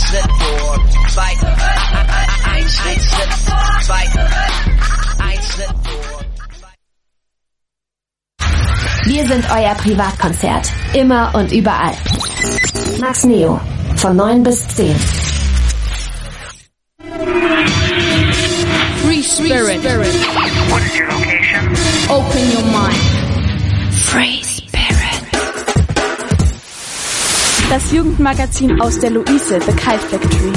Schritt vor, zwei, ein Schritt vor, zwei, ein Schritt vor. Wir sind euer Privatkonzert. Immer und überall. Max Neo. Von 9 bis 10. Free Spirit. What is your location? Open your mind. Free Spirit. Das Jugendmagazin aus der Luise, The Kite Factory.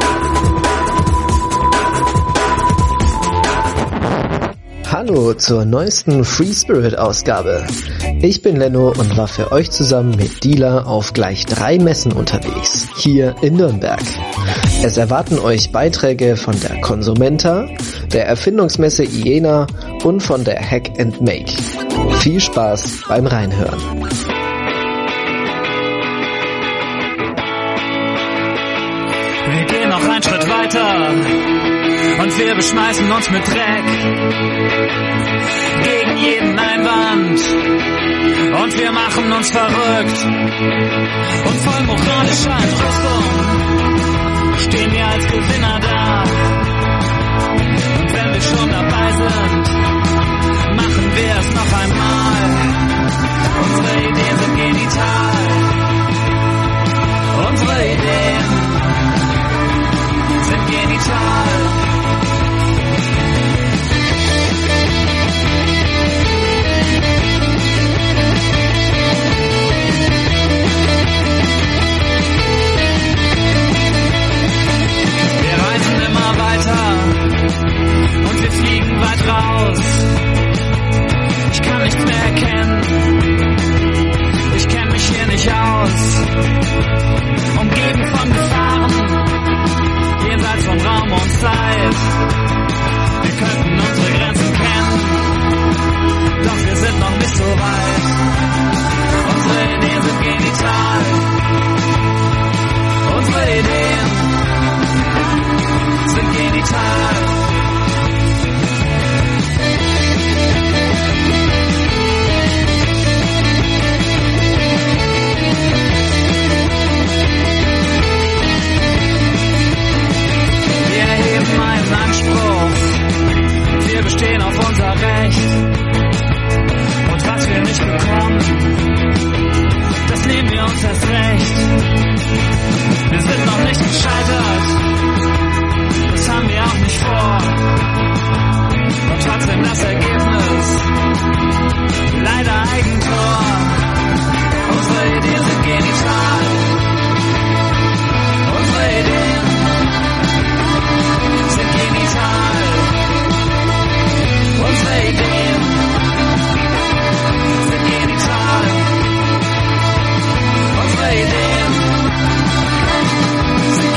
Hallo zur neuesten Free Spirit Ausgabe. Ich bin Lenno und war für euch zusammen mit Dila auf gleich 3 Messen unterwegs, hier in Nürnberg. Es erwarten euch Beiträge von der Consumenta, der Erfindungsmesse IENA und von der Hack and Make. Viel Spaß beim Reinhören. Wir gehen noch einen Schritt weiter und wir beschmeißen uns mit Dreck gegen jeden Einwand und wir machen uns verrückt und voll moralischer Entrüstung stehen wir als Gewinner da. Und wenn wir schon dabei sind, machen wir es noch einmal. Unsere Ideen sind genital. Unsere Ideen sind genital. Wir reisen immer weiter und wir fliegen weit raus. Ich kann nichts mehr erkennen, ich kenne mich hier nicht aus. Umgeben von Gefahren, jenseits von Raum und Zeit. Wir könnten unsere Grenzen kennen, doch wir sind noch nicht so weit. Unsere Ideen sind genital. Unsere Ideen sind genital. Wir erheben einen Anspruch, wir bestehen auf unser Recht. Und was wir nicht bekommen, das nehmen wir uns erst recht. Wir sind noch nicht gescheitert, das haben wir auch nicht vor. Und trotzdem das Ergebnis, leider Eigentor. Unsere Ideen sind genital. Unsere Ideen sind genital. Unsere Ideen sind genital. Unsere Ideen sind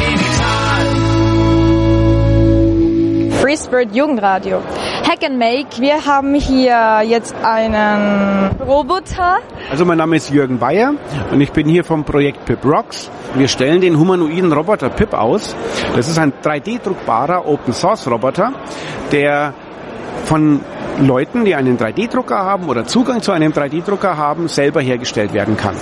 genital. Free Spirit Jugendradio. Hack and Make. Wir haben hier jetzt einen Roboter. Also mein Name ist Jürgen Bayer und ich bin hier vom Projekt Pip Rocks. Wir stellen den humanoiden Roboter Pip aus. Das ist ein 3D-druckbarer Open-Source-Roboter, der von Leuten, die einen 3D-Drucker haben oder Zugang zu einem 3D-Drucker haben, selber hergestellt werden kann.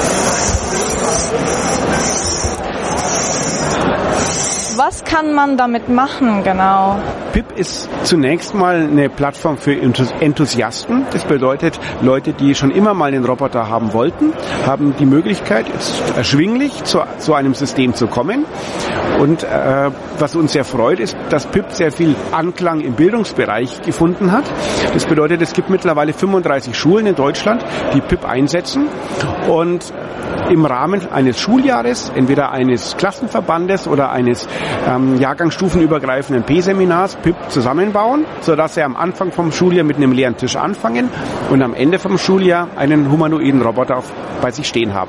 Was kann man damit machen, genau? Pip ist zunächst mal eine Plattform für Enthusiasten. Das bedeutet, Leute, die schon immer mal einen Roboter haben wollten, haben die Möglichkeit, jetzt erschwinglich zu so einem System zu kommen. Und was uns sehr freut, ist, dass Pip sehr viel Anklang im Bildungsbereich gefunden hat. Das bedeutet, es gibt mittlerweile 35 Schulen in Deutschland, die Pip einsetzen. Und im Rahmen eines Schuljahres, entweder eines Klassenverbandes oder eines jahrgangsstufenübergreifenden P-Seminars, Pip zusammenbauen, sodass sie am Anfang vom Schuljahr mit einem leeren Tisch anfangen und am Ende vom Schuljahr einen humanoiden Roboter bei sich stehen haben.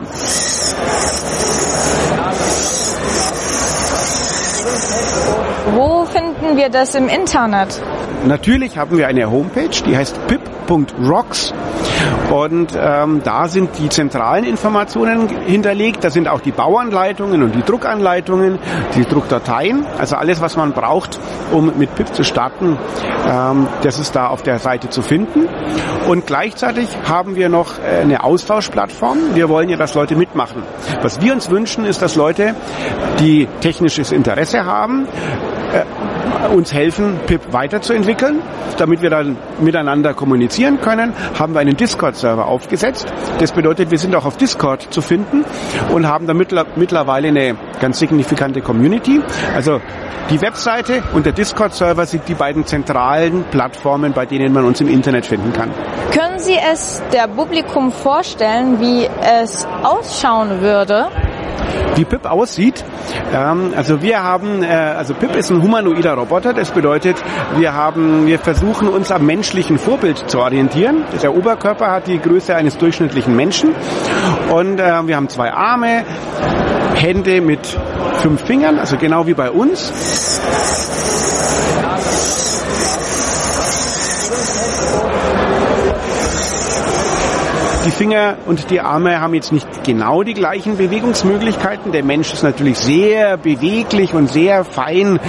Wo finden wir das im Internet? Natürlich haben wir eine Homepage, die heißt pip.rocks Und da sind die zentralen Informationen hinterlegt. Da sind auch die Bauanleitungen und die Druckanleitungen, die Druckdateien, also alles, was man braucht, um mit PIP zu starten, das ist da auf der Seite zu finden. Und gleichzeitig haben wir noch eine Austauschplattform. Wir wollen ja, dass Leute mitmachen. Was wir uns wünschen, ist, dass Leute, die technisches Interesse haben, uns helfen, PIP weiterzuentwickeln. Damit wir dann miteinander kommunizieren können, haben wir einen Discord-Server aufgesetzt. Das bedeutet, wir sind auch auf Discord zu finden und haben da mittlerweile eine ganz signifikante Community. Also die Webseite und der Discord-Server sind die beiden zentralen Plattformen, bei denen man uns im Internet finden kann. Können Sie es der Publikum vorstellen, wie es ausschauen würde? Wie PIP aussieht, also PIP ist ein humanoider Roboter, das bedeutet, wir versuchen uns am menschlichen Vorbild zu orientieren. Der Oberkörper hat die Größe eines durchschnittlichen Menschen und wir haben 2 Arme, Hände mit 5 Fingern, also genau wie bei uns. Die Finger und die Arme haben jetzt nicht genau die gleichen Bewegungsmöglichkeiten. Der Mensch ist natürlich sehr beweglich und sehr fein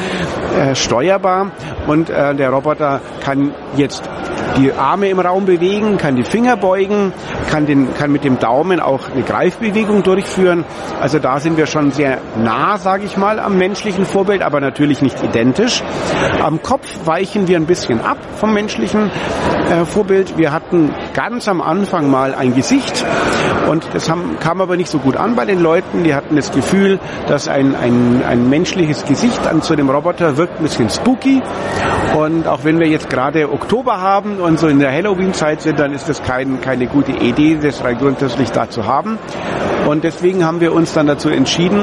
steuerbar und der Roboter kann jetzt die Arme im Raum bewegen, kann die Finger beugen, kann mit dem Daumen auch eine Greifbewegung durchführen. Also da sind wir schon sehr nah, sage ich mal, am menschlichen Vorbild, aber natürlich nicht identisch. Am Kopf weichen wir ein bisschen ab vom menschlichen Vorbild. Wir hatten ganz am Anfang mal ein Gesicht und das kam aber nicht so gut an bei den Leuten. Die hatten das Gefühl, dass ein menschliches Gesicht an so einem Roboter wirkt ein bisschen spooky. Und auch wenn wir jetzt gerade Oktober haben und so in der Halloween-Zeit sind, dann ist das keine gute Idee, das rein grundsätzlich da zu haben. Und deswegen haben wir uns dann dazu entschieden,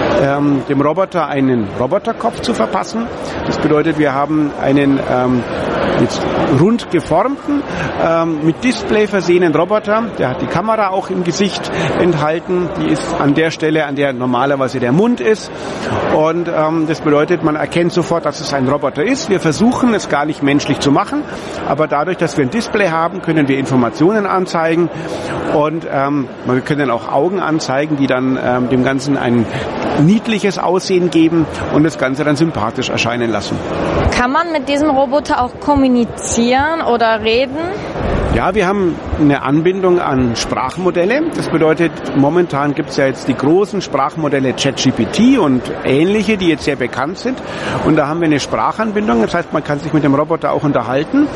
dem Roboter einen Roboterkopf zu verpassen. Das bedeutet, wir haben einen jetzt rund geformten, mit Display versehenen Roboter. Der hat die Kamera auch im Gesicht enthalten. Die ist an der Stelle, an der normalerweise der Mund ist. Und das bedeutet, man erkennt sofort, dass es ein Roboter ist. Wir versuchen es gar nicht menschlich zu machen, aber dadurch, dass wir ein Display haben, können wir Informationen anzeigen und wir können auch Augen anzeigen, die dann dem Ganzen ein niedliches Aussehen geben und das Ganze dann sympathisch erscheinen lassen. Kann man mit diesem Roboter auch kommunizieren oder reden? Ja, wir haben eine Anbindung an Sprachmodelle. Das bedeutet, momentan gibt es ja jetzt die großen Sprachmodelle ChatGPT und ähnliche, die jetzt sehr bekannt sind. Und da haben wir eine Sprachanbindung. Das heißt, man kann sich mit dem Roboter auch unterhalten.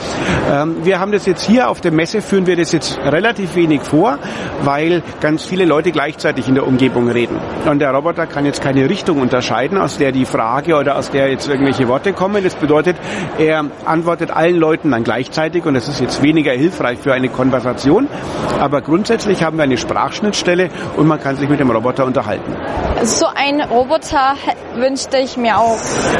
Wir haben das jetzt hier auf der Messe, führen wir das jetzt relativ wenig vor, weil ganz viele Leute gleichzeitig in der Umgebung reden. Und der Roboter kann jetzt keine Richtung unterscheiden, aus der die Frage oder aus der jetzt irgendwelche Worte kommen. Das bedeutet, er antwortet allen Leuten dann gleichzeitig und das ist jetzt weniger hilfreich für eine Konversation, aber grundsätzlich haben wir eine Sprachschnittstelle und man kann sich mit dem Roboter unterhalten. So ein Roboter wünschte ich mir auch.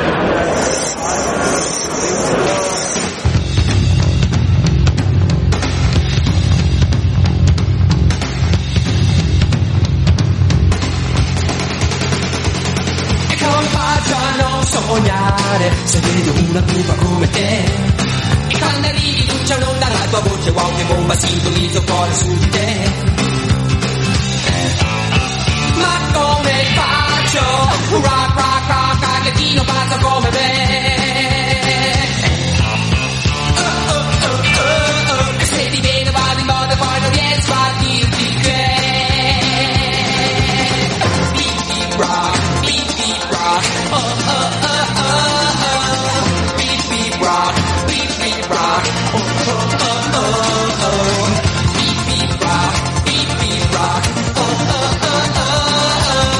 Se vedo una pupa come te, e quando arrivi luciano dalla tua voce, wow che bomba, sintonizzo fuori su di te. Ma come faccio? Rock, rock, rock, anche chi non passa come me. E se ti vedo vado in modo poi non riesco a dirti che beat, beat, rock, beat, beat, rock, oh, oh, oh, oh, oh. Beat, beat, rock, beat, beat, rock, oh, oh, oh, oh, oh. Beat, beat, rock, beat, beat, rock, oh, oh, oh, oh, oh.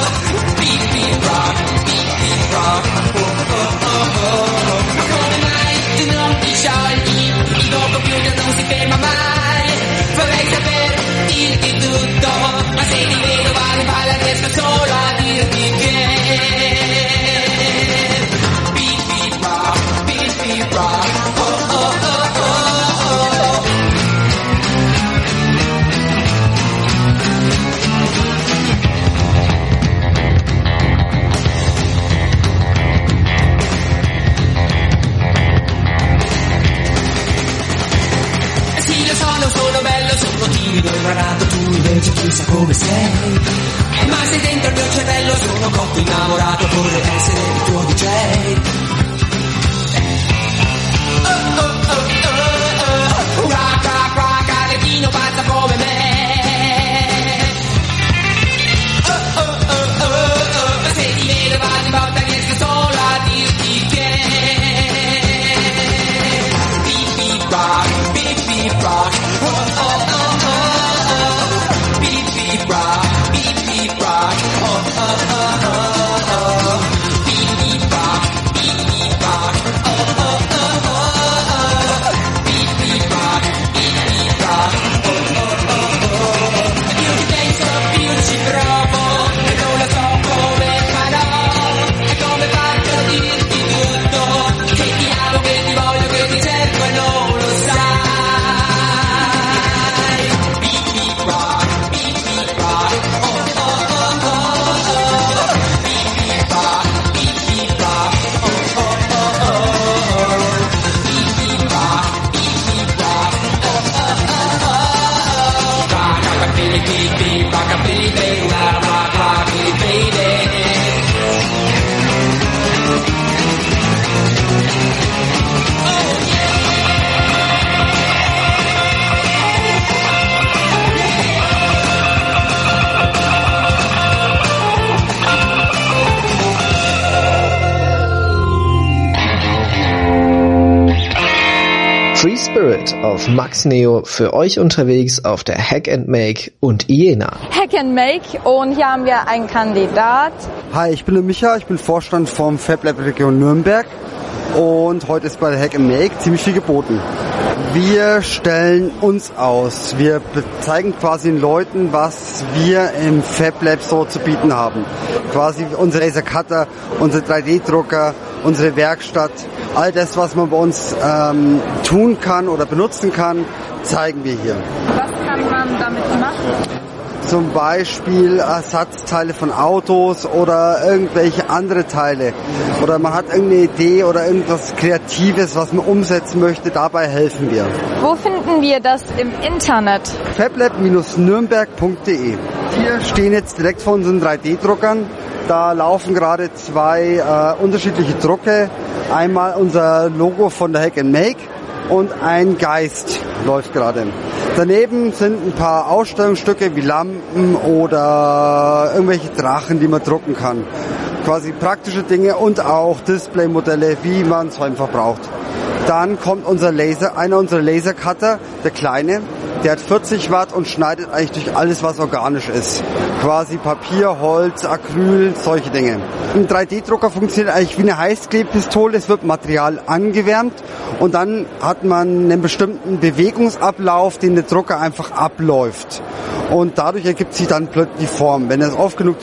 pensa come sei. Ma se dentro il mio cervello sono cotto innamorato, vorrei essere il tuo DJ. Rock, rock, rock, Aretino pazza come me. Se ti vedo vado in botta riesco solo a dirti che beep beep rock, beep beep rock, beep beep rock, beep beep rock, beep beep rock, beep beep rock, beep beep rock, beep beep rock. Io ti penso più ci provo e non lo so come farò e come faccio a dirti tutto, che ti amo, che ti voglio, che ti cerco e non lo sai. Beep beep rock, beep beep rock, beep beep rock, beep beep rock, beep beep rock, beep beep rock, rockabilly, beep beep, rockabilly, baby, rock, rockabilly, baby. Free Spirit auf Max Neo für euch unterwegs auf der Hack and Make und Iena. Hack and Make und hier haben wir einen Kandidat. Hi, ich bin der Micha, ich bin Vorstand vom FabLab Region Nürnberg und heute ist bei der Hack and Make ziemlich viel geboten. Wir stellen uns aus. Wir zeigen quasi den Leuten, was wir im FabLab so zu bieten haben. Quasi unsere Lasercutter, unsere 3D-Drucker, unsere Werkstatt, all das, was man bei uns tun kann oder benutzen kann, zeigen wir hier. Was kann man damit machen? Zum Beispiel Ersatzteile von Autos oder irgendwelche andere Teile. Oder man hat irgendeine Idee oder irgendwas Kreatives, was man umsetzen möchte, dabei helfen wir. Wo finden wir das im Internet? fablab-nürnberg.de. Wir stehen jetzt direkt vor unseren 3D-Druckern. Da laufen gerade zwei unterschiedliche Drucke. Einmal unser Logo von der Hack and Make und ein Geist läuft gerade. Daneben sind ein paar Ausstellungsstücke wie Lampen oder irgendwelche Drachen, die man drucken kann. Quasi praktische Dinge und auch Displaymodelle, wie man es einfach braucht. Dann kommt einer unserer Lasercutter, der kleine, der hat 40 Watt und schneidet eigentlich durch alles, was organisch ist. Quasi Papier, Holz, Acryl, solche Dinge. Ein 3D-Drucker funktioniert eigentlich wie eine Heißklebpistole. Es wird Material angewärmt und dann hat man einen bestimmten Bewegungsablauf, den der Drucker einfach abläuft. Und dadurch ergibt sich dann plötzlich die Form. Wenn er oft genug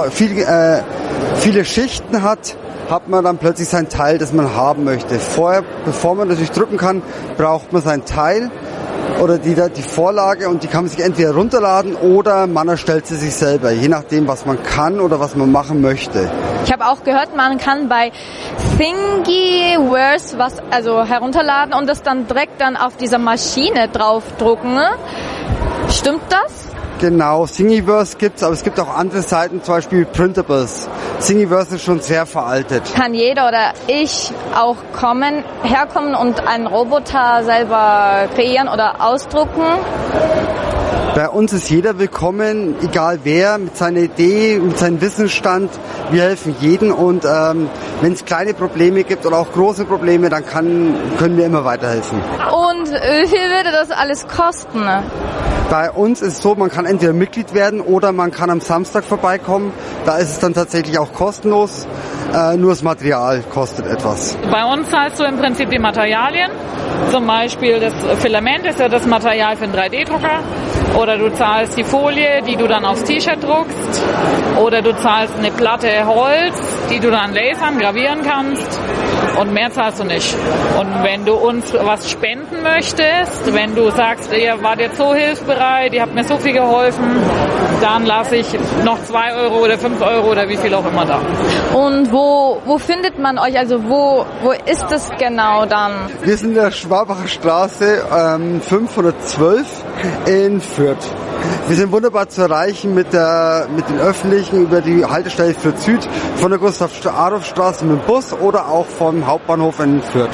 viele Schichten hat man dann plötzlich sein Teil, das man haben möchte. Vorher, bevor man natürlich drücken kann, braucht man sein Teil oder die Vorlage und die kann man sich entweder runterladen oder man erstellt sie sich selber, je nachdem, was man kann oder was man machen möchte. Ich habe auch gehört, man kann bei Thingiverse was herunterladen und das dann direkt dann auf dieser Maschine draufdrucken. Ne? Stimmt das? Genau, Thingiverse gibt's, aber es gibt auch andere Seiten, zum Beispiel Printables. Thingiverse ist schon sehr veraltet. Kann jeder oder ich auch herkommen und einen Roboter selber kreieren oder ausdrucken? Bei uns ist jeder willkommen, egal wer, mit seiner Idee, mit seinem Wissensstand. Wir helfen jedem und wenn es kleine Probleme gibt oder auch große Probleme, dann können wir immer weiterhelfen. Und wie viel würde das alles kosten? Bei uns ist es so, man kann entweder Mitglied werden oder man kann am Samstag vorbeikommen. Da ist es dann tatsächlich auch kostenlos. Nur das Material kostet etwas. Bei uns zahlst du im Prinzip die Materialien. Zum Beispiel das Filament ist ja das Material für einen 3D-Drucker. Oder du zahlst die Folie, die du dann aufs T-Shirt druckst. Oder du zahlst eine Platte Holz, die du dann lasern, gravieren kannst. Und mehr zahlst du nicht. Und wenn du uns was spenden möchtest, wenn du sagst, ihr wart jetzt so hilfsbereit, ihr habt mir so viel geholfen, dann lasse ich noch 2 Euro oder 5 Euro oder wie viel auch immer da. Und wo findet man euch? Also wo ist es genau dann? Wir sind in der Schwabacher Straße 512. in Fürth. Wir sind wunderbar zu erreichen mit den Öffentlichen über die Haltestelle Fürth Süd, von der Gustav-Adolf-Straße mit dem Bus oder auch vom Hauptbahnhof in Fürth.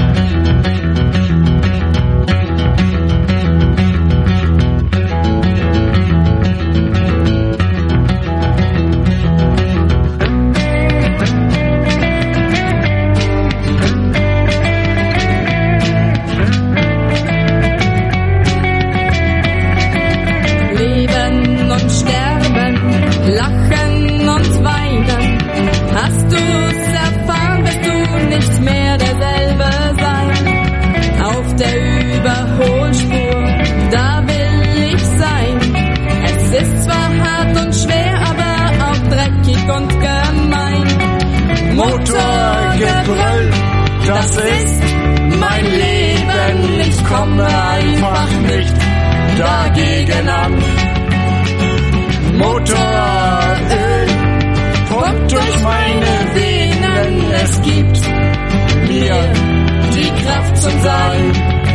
Motorgebrüll, das ist mein Leben, ich komme einfach nicht dagegen an. Motoröl pumpt durch meine Venen, es gibt mir die Kraft zum Sein.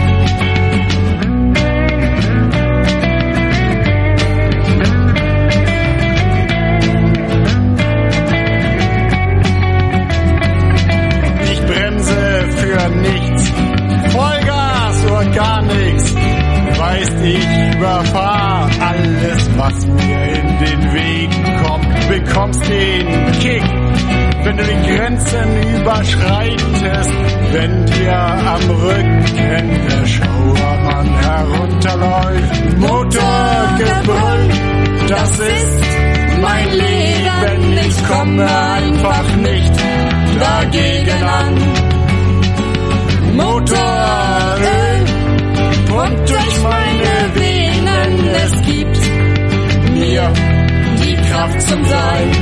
Nichts, Vollgas oder gar nichts, weißt, ich überfahr alles, was mir in den Weg kommt, bekommst den Kick, wenn du die Grenzen überschreitest, wenn dir am Rücken der Schauermann herunterläuft. Motorgebrüll, das ist mein Leben, ich komme einfach nicht dagegen an. Motoröl pumpt durch meine Venen, es gibt mir die Kraft zum Sein.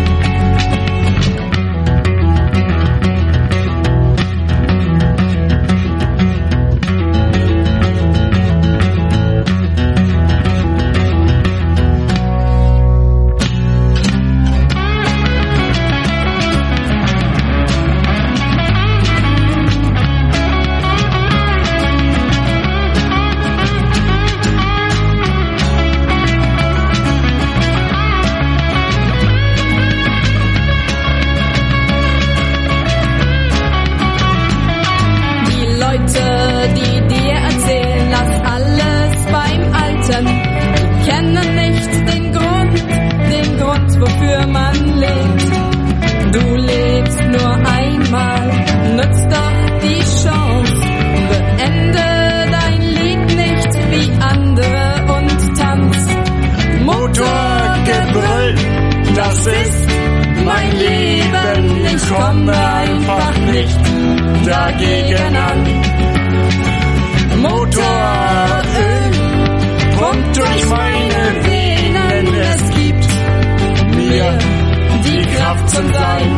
Wofür man lebt. Du lebst nur einmal, nutz doch die Chance. Beende dein Lied nicht wie andere und tanz. Motorgebrüll, das ist mein Leben. Ich komme einfach nicht dagegen an. Motoröl pumpt durch meine Venen, es gibt mir die Kraft zum Sein.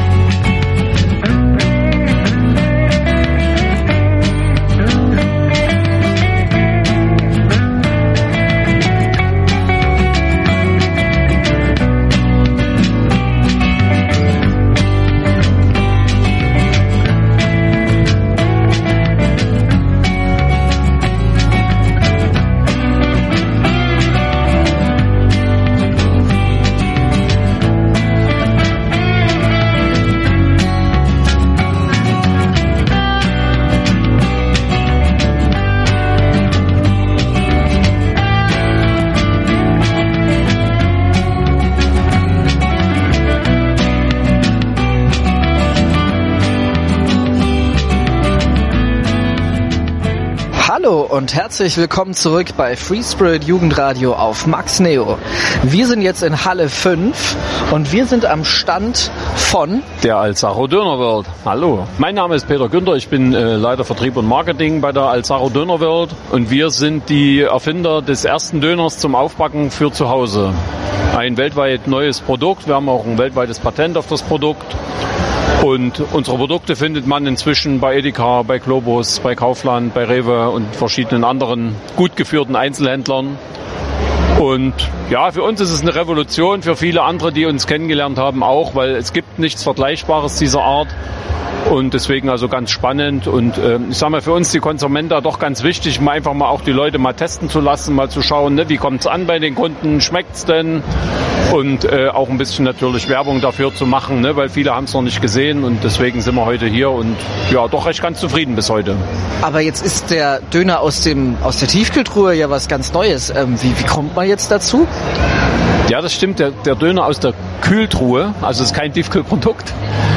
Hallo und herzlich willkommen zurück bei Free Spirit Jugendradio auf Max Neo. Wir sind jetzt in Halle 5 und wir sind am Stand von der Alzaro Döner World. Hallo, mein Name ist Peter Günther, ich bin Leiter Vertrieb und Marketing bei der Alzaro Döner World und wir sind die Erfinder des ersten Döners zum Aufbacken für zu Hause. Ein weltweit neues Produkt, wir haben auch ein weltweites Patent auf das Produkt. Und unsere Produkte findet man inzwischen bei Edeka, bei Globus, bei Kaufland, bei Rewe und verschiedenen anderen gut geführten Einzelhändlern. Und ja, für uns ist es eine Revolution, für viele andere, die uns kennengelernt haben, auch, weil es gibt nichts Vergleichbares dieser Art. Und deswegen also ganz spannend und ich sag mal, für uns die Konsumenten doch ganz wichtig, mal einfach mal auch die Leute mal testen zu lassen, mal zu schauen, ne, wie kommt's an bei den Kunden, schmeckt's denn? Und auch ein bisschen natürlich Werbung dafür zu machen, ne, weil viele haben es noch nicht gesehen und deswegen sind wir heute hier und ja, doch recht ganz zufrieden bis heute. Aber jetzt ist der Döner aus der Tiefkühltruhe ja was ganz Neues. Wie kommt man jetzt dazu? Ja, das stimmt, der Döner aus der Kühltruhe, also ist kein Tiefkühlprodukt.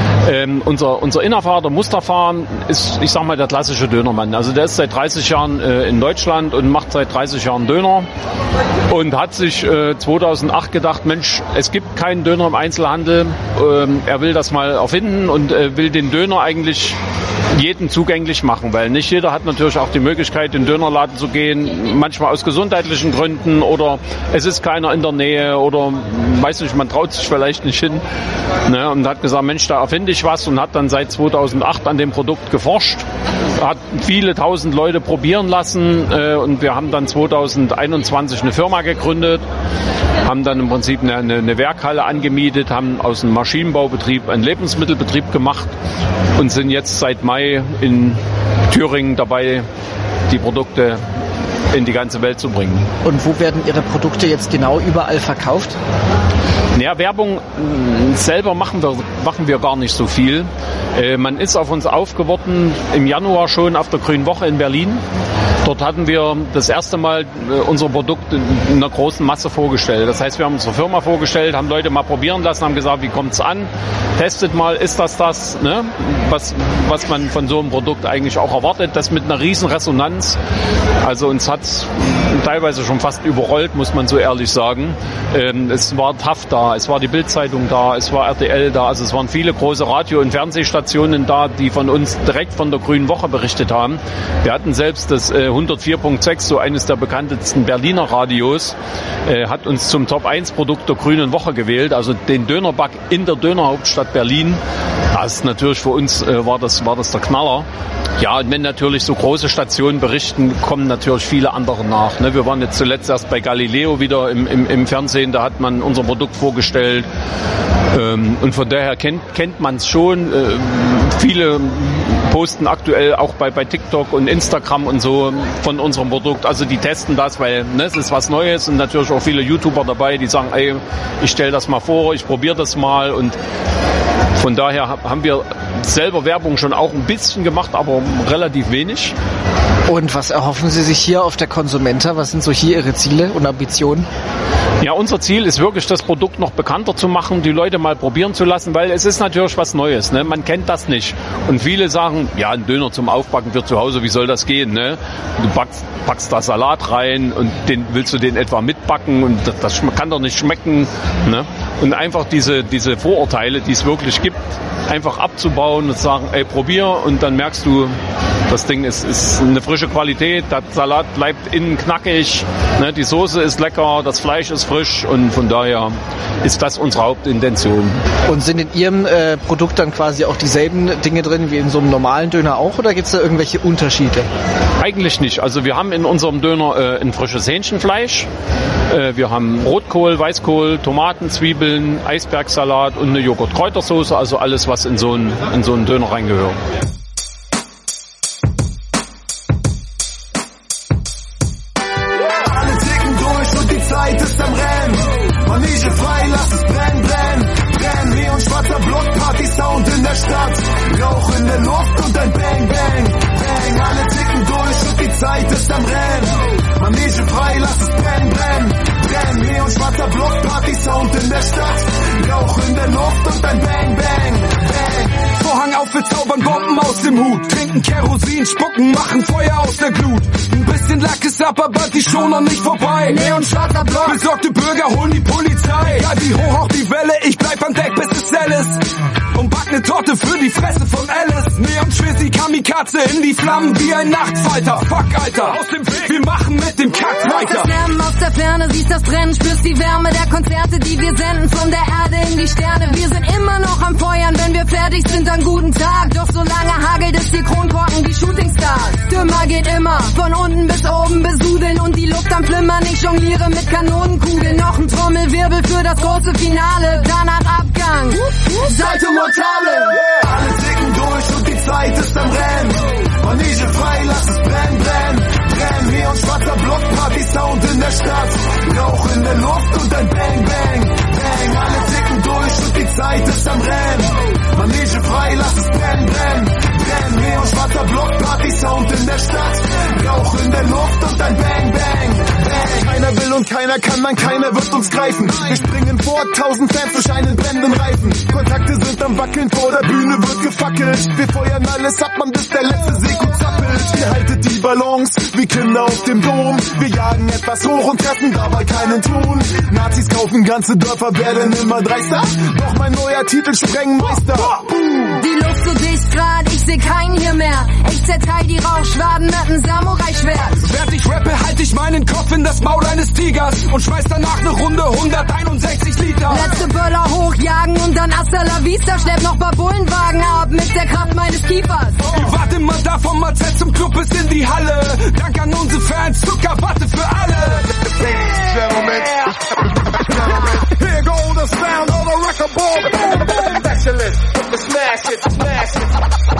Unser Inhaber, Mustafa, ist, ich sag mal, der klassische Dönermann. Also der ist seit 30 Jahren in Deutschland und macht seit 30 Jahren Döner und hat sich 2008 gedacht, Mensch, es gibt keinen Döner im Einzelhandel. Er will das mal erfinden und will den Döner eigentlich jedem zugänglich machen, weil nicht jeder hat natürlich auch die Möglichkeit, in den Dönerladen zu gehen, manchmal aus gesundheitlichen Gründen oder es ist keiner in der Nähe oder weiß nicht, man traut sich vielleicht nicht hin, ne, und hat gesagt, Mensch, da erfinde ich was und hat dann seit 2008 an dem Produkt geforscht, hat viele tausend Leute probieren lassen und wir haben dann 2021 eine Firma gegründet, haben dann im Prinzip eine Werkhalle angemietet, haben aus dem Maschinenbaubetrieb einen Lebensmittelbetrieb gemacht und sind jetzt seit Mai in Thüringen dabei, die Produkte in die ganze Welt zu bringen. Und wo werden Ihre Produkte jetzt genau überall verkauft? Naja, Werbung selber machen wir gar nicht so viel. Man ist auf uns aufgeworfen im Januar schon auf der Grünen Woche in Berlin. Dort hatten wir das erste Mal unser Produkt in einer großen Masse vorgestellt. Das heißt, wir haben unsere Firma vorgestellt, haben Leute mal probieren lassen, haben gesagt, wie kommt's an? Testet mal, ist das, ne? Was man von so einem Produkt eigentlich auch erwartet. Das mit einer riesen Resonanz. Also uns hat's teilweise schon fast überrollt, muss man so ehrlich sagen. Es war TAF da, es war die Bild-Zeitung da, es war RTL da, also es waren viele große Radio- und Fernsehstationen da, die von uns direkt von der Grünen Woche berichtet haben. Wir hatten selbst das 104.6, so eines der bekanntesten Berliner Radios, hat uns zum Top-1-Produkt der Grünen Woche gewählt, also den Dönerback in der Dönerhauptstadt Berlin. Das ist natürlich für uns war das der Knaller. Ja, und wenn natürlich so große Stationen berichten, kommen natürlich viele andere nach. Ne? Wir waren jetzt zuletzt erst bei Galileo wieder im Fernsehen, da hat man unser Produkt vorgestellt. Und von daher kennt man es schon. Viele posten aktuell auch bei TikTok und Instagram und so von unserem Produkt. Also die testen das, weil es ist was Neues und natürlich auch viele YouTuber dabei, die sagen, ey, ich stelle das mal vor, ich probiere das mal und von daher haben wir selber Werbung schon auch ein bisschen gemacht, aber relativ wenig. Und was erhoffen Sie sich hier auf der Konsumenta? Was sind so hier Ihre Ziele und Ambitionen? Ja, unser Ziel ist wirklich, das Produkt noch bekannter zu machen, die Leute mal probieren zu lassen, weil es ist natürlich was Neues, ne? Man kennt das nicht. Und viele sagen, ja, ein Döner zum Aufbacken für zu Hause, wie soll das gehen, ne? Du packst da Salat rein und willst du den etwa mitbacken und das kann doch nicht schmecken, ne? Und einfach diese Vorurteile, die es wirklich gibt, einfach abzubauen und sagen, ey, probier und dann merkst du, das Ding ist eine frische Qualität, der Salat bleibt innen knackig, ne, die Soße ist lecker, das Fleisch ist frisch und von daher ist das unsere Hauptintention. Und sind in Ihrem Produkt dann quasi auch dieselben Dinge drin wie in so einem normalen Döner auch oder gibt es da irgendwelche Unterschiede? Eigentlich nicht. Also wir haben in unserem Döner ein frisches Hähnchenfleisch, wir haben Rotkohl, Weißkohl, Tomaten, Zwiebeln, Eisbergsalat und eine Joghurt-Kräutersoße, also alles, was in so einen Döner reingehört. Zeit ist am Rennen, Manege frei, lass es brennen, brennen, brennen. Neon schwarzer Block, Party-Sound in der Stadt, Rauch in der Luft und ein Bang, Bang, Bang. Alle ticken durch und die Zeit ist am Rennen, Manege frei, lass es brennen, brennen, brennen. Neon schwarzer Block, Party-Sound in der Stadt, Rauch in der Luft und ein Bang, Bang, Bang. Vorhang auf, wir zaubern Bomben aus dem Hut, trinken Kerosin, spucken, machen Feuer aus der Glut. Ein bisschen Lack ist ab, aber die schon noch nicht vorbei. Neon schwarzer Block, besorgte Bürger holen die Polizei. Egal wie hoch auch die Welle, ich bleib am Deck, bis es hell ist. Und back ne Torte für die Fresse von Alice. Neon Schwizzy, Kamikaze in die Flammen wie ein Nachtfalter. Fuck, Alter, aus dem Weg, wir machen mit dem Kack weiter. Das Lärmen aus der Ferne, siehst das Brennen, spürst die Wärme der Konzerte, die wir senden von der Erde in die Sterne. Wir sind immer noch am Feuern, wenn wir wir fertig sind an guten Tag. Doch solange hagelt es hier Kronkorken wie Shootingstars. Dümmer geht immer, von unten bis oben besudeln und die Luft am Flimmern. Ich jongliere mit Kanonenkugeln. Noch ein Trommelwirbel für das große Finale. Danach Abgang. Seite Mortale. Alle ticken durch und die Zeit ist am Rennen. Manege frei, lass es brennen, brennen. Brennen, Neon, schwarzer Block, Party-Sound in der Stadt. Rauch in der Luft und ein Bang, Bang, Bang. Alle ticken durch und die Zeit ist am Rennen. Manege frei, lass es brennen, brennen. Brennen, Neon, schwarzer Block, Party-Sound in der Stadt. Rauch in der Luft und ein Bang, Bang, Bang. Keiner will und keiner kann, nein, keiner wird uns greifen. Wir springen vor, 1000 Fans durch einen brennenden Reifen. Kontakte sind am Wackeln, vor der Bühne wird gefackelt. Wir feuern alles ab, man, bis der letzte Seko zappelt. Ihr haltet die Balance, wie Kinder auf dem Dom. Wir jagen etwas hoch und treffen dabei keinen Ton. Nazis kaufen ganze Dörfer, werden immer dreister. Doch mein neuer Titel Sprengmeister. Die Luft so dicht grad, ich seh keinen hier mehr. Ich zerteil die Rauchschwaden mit nem Samurai-Schwert. Während ich rappe, halt ich meinen Kopf in das Maul eines Tigers und schmeiß danach ne Runde 161 Liter. Letzte Böller hochjagen und dann hasta la vista. Schlepp noch paar Bullenwagen ab mit der Kraft meines Kiefers. Warte mal da vom AZ zum Club bis in die Halle. Dank an unsere Fans, Zuckerwatte für alle. Here go the sound of the record ball. Specialist, smash it, smash it.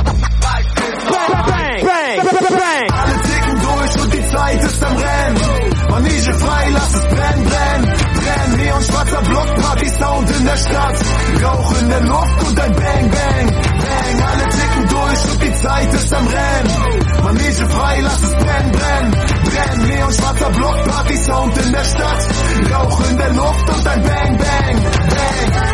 Bang, bang, bang. Alle ticken durch und die Zeit ist am Rennen. Manege frei, lass es brennen, brennen. Brennen, Neon, schwarzer Block, Party-Sound in der Stadt. Rauch in der Luft und ein Bang, Bang, Bang. Alle ticken durch und die Zeit ist am Rennen. Manege frei, lass es brennen, brennen. Brennen, Neon, schwarzer Block, Party-Sound in der Stadt. Rauch in der Luft und ein Bang, Bang, Bang.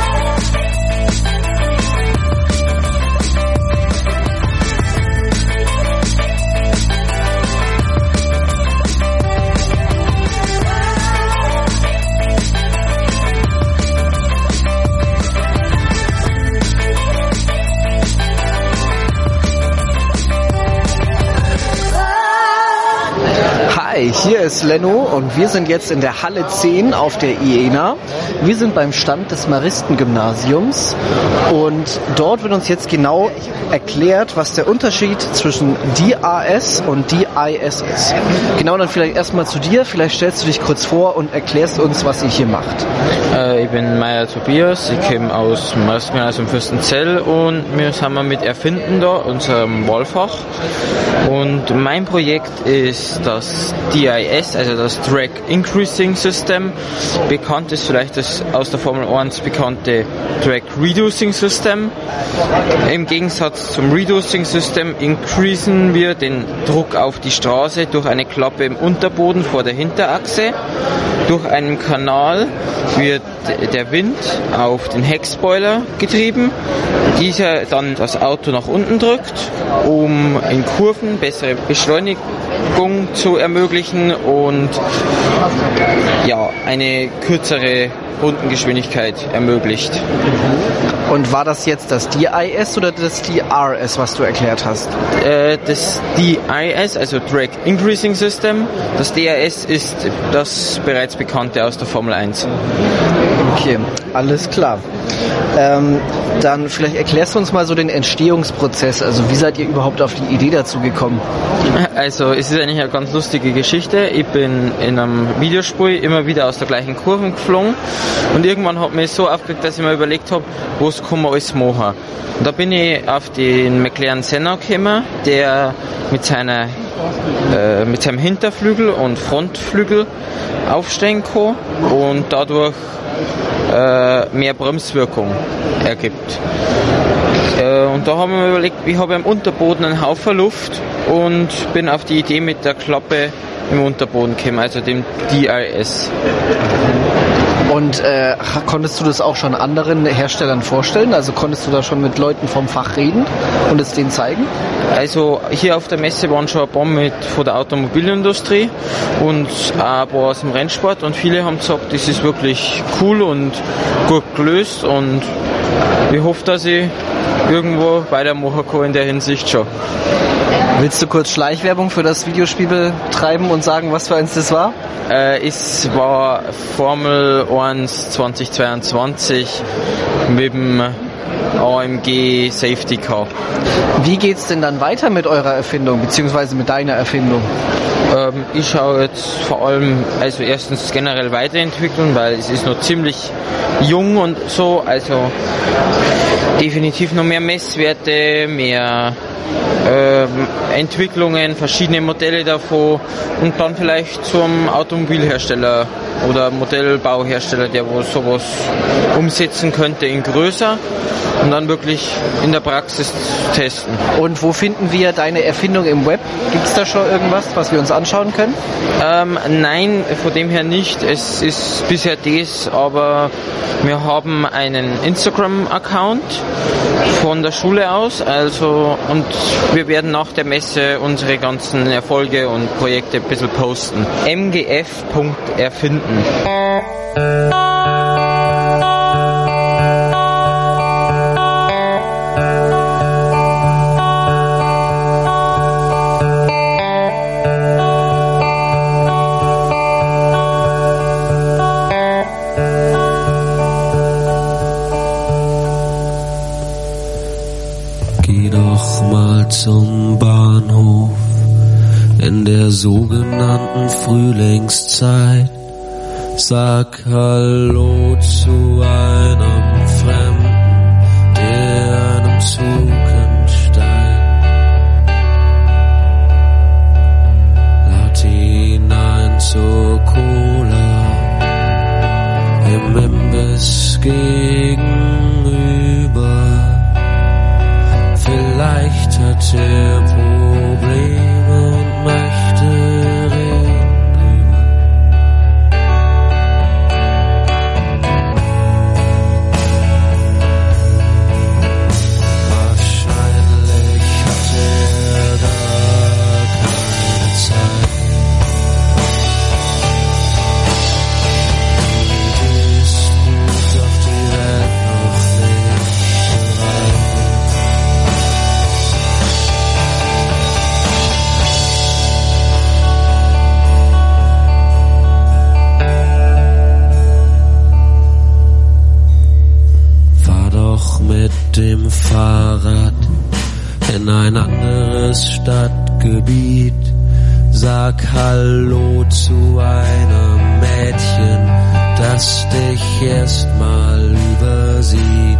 Hi, hier ist Lenno und wir sind jetzt in der Halle 10 auf der IENA. Wir sind beim Stand des Maristen-Gymnasiums und dort wird uns jetzt genau erklärt, was der Unterschied zwischen DAS und DIS ist. Genau, dann vielleicht erstmal zu dir. Vielleicht stellst du dich kurz vor und erklärst uns, was ihr hier macht. Ich bin Meier Tobias, ich komme aus dem Maristen-Gymnasium Fürstenzell und wir sind mit Erfinden da, unserem Wahlfach. Und mein Projekt ist das DIS, also das Drag Increasing System. Bekannt ist vielleicht das aus der Formel 1 bekannte Drag Reducing System. Im Gegensatz zum Reducing System increasen wir den Druck auf die Straße durch eine Klappe im Unterboden vor der Hinterachse. Durch einen Kanal wird der Wind auf den Heckspoiler getrieben, dieser dann das Auto nach unten drückt, um in Kurven bessere Beschleunigung zu ermöglichen und ja, eine kürzere Rundengeschwindigkeit ermöglicht. Und war das jetzt das DIS oder das DRS, was du erklärt hast? Das DIS, also Drag Increasing System. Das DRS ist das bereits bekannte aus der Formel 1. Okay, alles klar. Dann vielleicht erklärst du uns mal so den Entstehungsprozess. Also wie seid ihr überhaupt auf die Idee dazu gekommen? Also es ist eigentlich eine ganz lustige Geschichte. Ich bin in einem Videospiel immer wieder aus der gleichen Kurve geflogen und irgendwann hat mich so aufgeregt, dass ich mir überlegt habe, was kann man alles machen. Und da bin ich auf den McLaren Senna gekommen, der mit seinem Hinterflügel und Frontflügel aufstehen kann und dadurch mehr Bremswirkung ergibt. Und da haben wir überlegt, ich habe im Unterboden einen Haufen Luft und bin auf die Idee mit der Klappe im Unterboden gekommen, also dem DIS. Und konntest du das auch schon anderen Herstellern vorstellen? Also konntest du da schon mit Leuten vom Fach reden und es denen zeigen? Also hier auf der Messe waren schon ein paar von der Automobilindustrie und auch ein paar aus dem Rennsport und viele haben gesagt, das ist wirklich cool und gut gelöst und ich hoffe, dass ich irgendwo weitermachen kann in der Hinsicht schon. Willst du kurz Schleichwerbung für das Videospiel betreiben und sagen, was für eins das war? Es war Formel 1 2022 mit dem AMG Safety Car. Wie geht's denn dann weiter mit eurer Erfindung, beziehungsweise mit deiner Erfindung? Ich schaue jetzt vor allem, also erstens generell weiterentwickeln, weil es ist noch ziemlich jung und so, also definitiv noch mehr Messwerte, mehr Entwicklungen, verschiedene Modelle davon und dann vielleicht zum Automobilhersteller oder Modellbauhersteller, der wo sowas umsetzen könnte in größer und dann wirklich in der Praxis testen. Und wo finden wir deine Erfindung im Web? Gibt es da schon irgendwas, was wir uns anschauen können? Nein, von dem her nicht. Es ist bisher das, aber wir haben einen Instagram-Account von der Schule aus, also und wir werden nach der Messe unsere ganzen Erfolge und Projekte ein bisschen posten. mgf.erfinden. Geh doch mal zum Bahnhof in der sogenannten Frühlingszeit. Sag Hallo zu einem Fremden, der einem Zug entsteigt. Lad ihn ein zur Cola im Imbiss gegenüber. Vielleicht hat er Probleme und möchte reden. Wahrscheinlich hat er gar keine Zeit. Ist gut auf die Welt noch nicht bereit. Mit dem Fahrrad in ein anderes Stadtgebiet. Sag Hallo zu einem Mädchen, das dich erstmal übersieht.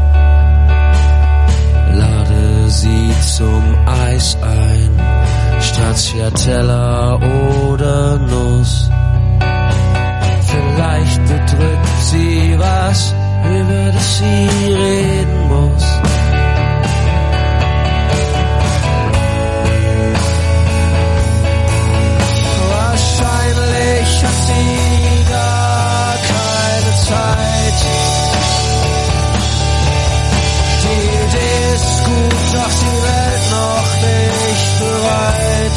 Lade sie zum Eis ein, Stracciatella oder Nuss. Vielleicht bedrückt sie was, über das sie reden muss. Wahrscheinlich hat sie gar keine Zeit. Die Idee ist gut, doch die Welt noch nicht bereit.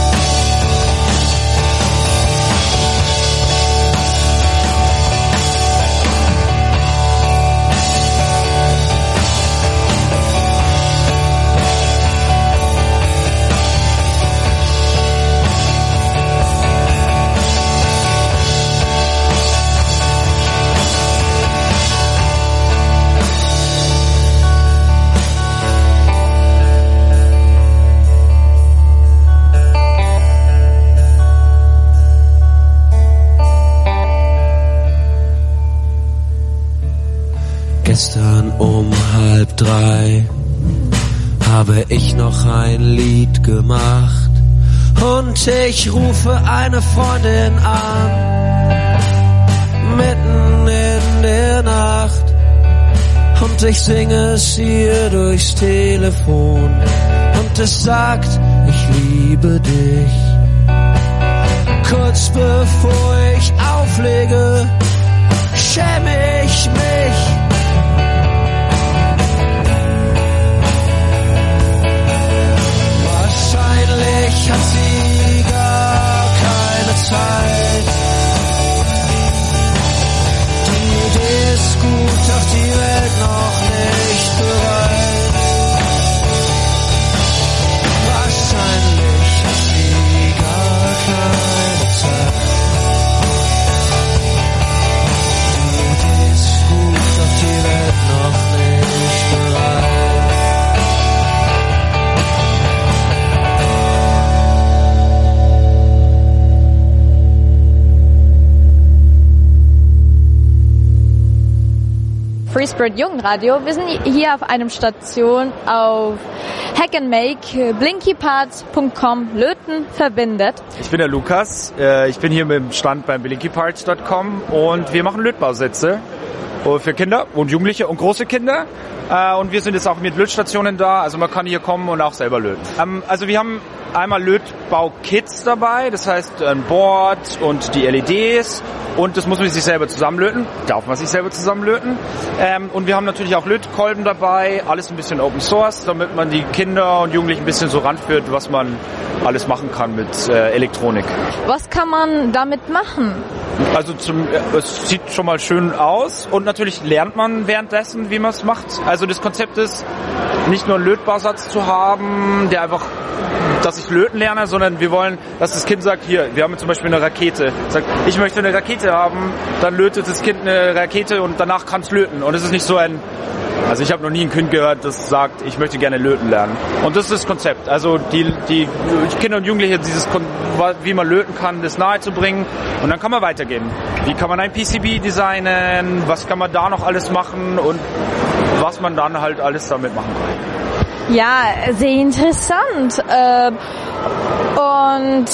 Gestern um 2:30 habe ich noch ein Lied gemacht und ich rufe eine Freundin an, mitten in der Nacht, und ich singe es ihr durchs Telefon und es sagt, ich liebe dich. Kurz bevor ich auflege, schäme ich mich. Wahrscheinlich hat sie gar keine Zeit. Die Idee ist gut, doch die Welt noch nicht bereit. Wahrscheinlich hat sie gar keine Zeit. Die Idee ist gut, doch die Spirit Jugendradio. Wir sind hier auf einem Station auf Hack and Make, blinkyparts.com, Löten verbindet. Ich bin der Lukas, ich bin hier mit dem Stand beim blinkyparts.com und wir machen Lötbausätze für Kinder und Jugendliche und große Kinder. Und wir sind jetzt auch mit Lötstationen da, also man kann hier kommen und auch selber löten. Also wir haben einmal Lötbau-Kits dabei, das heißt ein Board und die LEDs und das muss man sich selber zusammenlöten, darf man sich selber zusammenlöten. Und wir haben natürlich auch Lötkolben dabei, alles ein bisschen Open Source, damit man die Kinder und Jugendlichen ein bisschen so ranführt, was man alles machen kann mit Elektronik. Was kann man damit machen? Also es sieht schon mal schön aus und natürlich lernt man währenddessen, wie man es macht. Also das Konzept ist, nicht nur einen Lötbausatz zu haben, der einfach, dass ich löten lerne, sondern wir wollen, dass das Kind sagt, hier, wir haben jetzt zum Beispiel eine Rakete, sagt, ich möchte eine Rakete haben, dann lötet das Kind eine Rakete und danach kann es löten. Und es ist nicht so also ich habe noch nie ein Kind gehört, das sagt, ich möchte gerne löten lernen. Und das ist das Konzept. Also die Kinder und Jugendliche, wie man löten kann, das nahe zu bringen. Und dann kann man weitergehen. Wie kann man ein PCB designen? Was kann man da noch alles machen? Und was man dann halt alles damit machen kann. Ja, sehr interessant. Und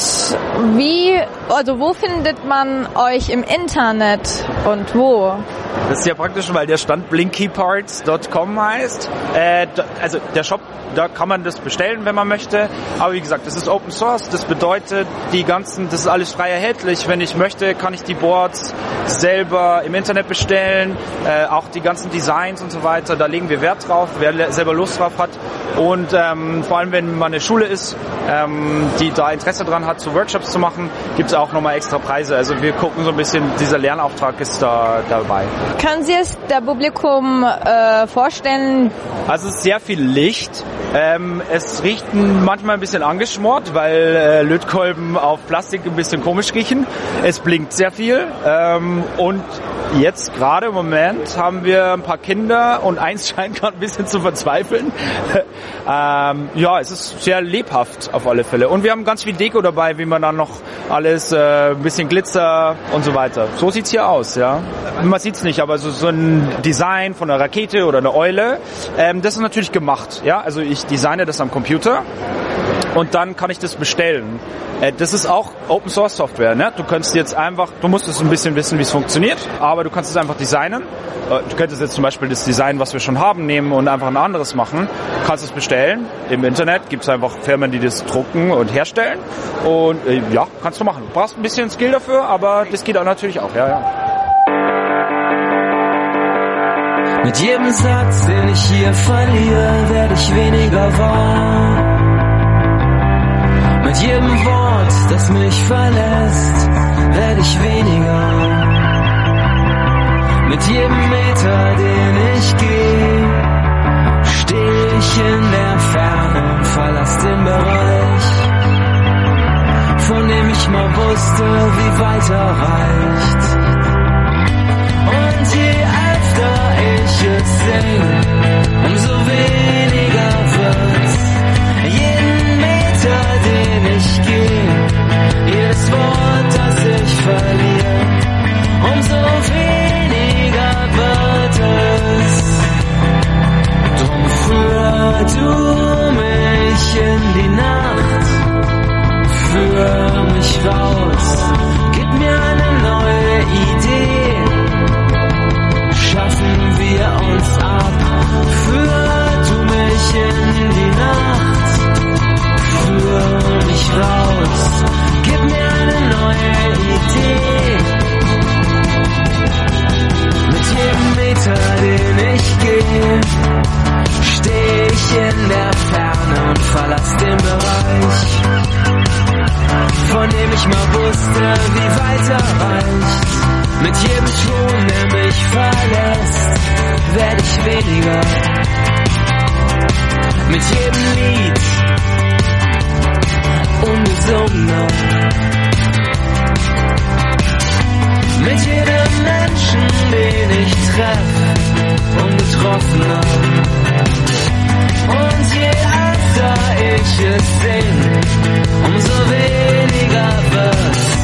wo findet man euch im Internet und wo? Das ist ja praktisch, weil der Stand blinkyparts.com heißt. Also der Shop, da kann man das bestellen, wenn man möchte. Aber wie gesagt, das ist Open Source. Das bedeutet, das ist alles frei erhältlich. Wenn ich möchte, kann ich die Boards selber im Internet bestellen. Auch die ganzen Designs und so weiter, da legen wir Wert drauf, wer selber Lust drauf hat. Und vor allem, wenn man eine Schule ist, die da Interesse dran hat, so Workshops zu machen, gibt es auch nochmal extra Preise. Also wir gucken so ein bisschen, dieser Lernauftrag ist da dabei. Können Sie es der Publikum vorstellen? Also es ist sehr viel Licht. Es riecht manchmal ein bisschen angeschmort, weil Lötkolben auf Plastik ein bisschen komisch riechen. Es blinkt sehr viel. Und jetzt gerade im Moment haben wir ein paar Kinder und eins scheint gerade ein bisschen zu verzweifeln. Ja, es ist sehr lebhaft auf alle Fälle. Und wir haben ganz viel Deko dabei, wie man dann noch alles, ein bisschen Glitzer und so weiter. So sieht's hier aus, ja. Man sieht's nicht, aber so ein Design von einer Rakete oder einer Eule, das ist natürlich gemacht, ja. Also ich designe das am Computer und dann kann ich das bestellen. Das ist auch Open Source Software, ne? Du musst es ein bisschen wissen, wie es funktioniert, aber du kannst es einfach designen. Du könntest jetzt zum Beispiel das Design, was wir schon haben, nehmen und einfach ein anderes machen. Du kannst es bestellen. Im Internet gibt es einfach Firmen, die das drucken und herstellen. Und ja, kannst du machen. Du brauchst ein bisschen Skill dafür, aber das geht auch natürlich auch, ja. Mit jedem Satz, den ich hier verliere, werde ich weniger wahr. Mit jedem Wort, das mich verlässt, werde ich weniger. Mit jedem Meter, den ich gehe, stehe ich in der Ferne und verlasse den Bereich, von dem ich mal wusste, wie weit er reicht. Und je öfter ich es singe, umso weniger wird's. Jeden Meter, den ich gehe, jedes Wort, das ich verliere, umso weniger wird es. Drum führ du mich in die Nacht, führ mich raus, gib mir eine neue Idee. Schaffen wir uns ab, führ du mich in die Nacht, führ mich raus, gib mir eine neue Idee. Mit jedem Meter, den ich gehe, steh ich in der Ferne und verlass den Bereich, von dem ich mal wusste, wie weit er reicht. Mit jedem Ton, der mich verlässt, werde ich weniger. Mit jedem Lied ungesungener. Mit jedem Menschen, den ich treffe, ungetroffener. Und je öfter ich es sing, umso weniger wird's.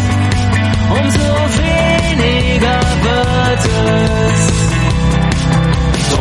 Umso weniger wird es.